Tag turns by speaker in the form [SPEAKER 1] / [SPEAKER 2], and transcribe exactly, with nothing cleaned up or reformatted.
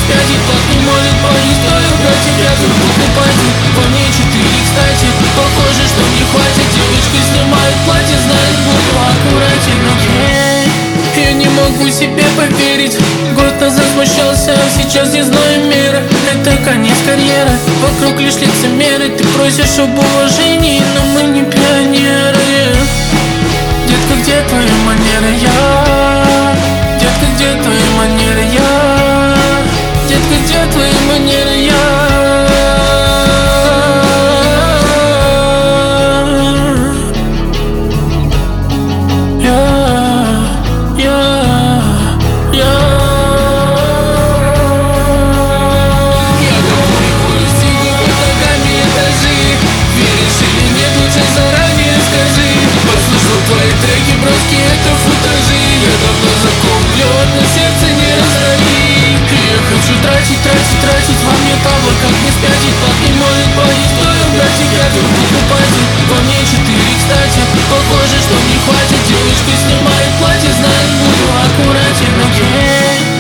[SPEAKER 1] спятит, так не может боюсь, стою для тебя, забыл пойти. Во мне четыре, кстати, похоже, что не хватит. Девочка снимает платье, знает, буду аккуратен, окей. Я не могу себе поверить, год назад смущался, а сейчас не знаю меры. Это конец карьеры, вокруг лишь лицемеры. Ты просишь об уважении, но мы не пионеры. Детка, где твои манеры, я? Детка, где твои манеры, я? Детка, где твои манеры, я? Твои треки, броски, это футажи. Я давно закуплю, одно сердце не раздавить. Я хочу тратить, тратить, тратить. Во мне табло, как не спятить. Так не может боюсь, стою для тебя, забыл пойти. Во мне четыре, кстати, похоже, что не хватит. Девочка снимает платье, знает, буду аккуратен, окей.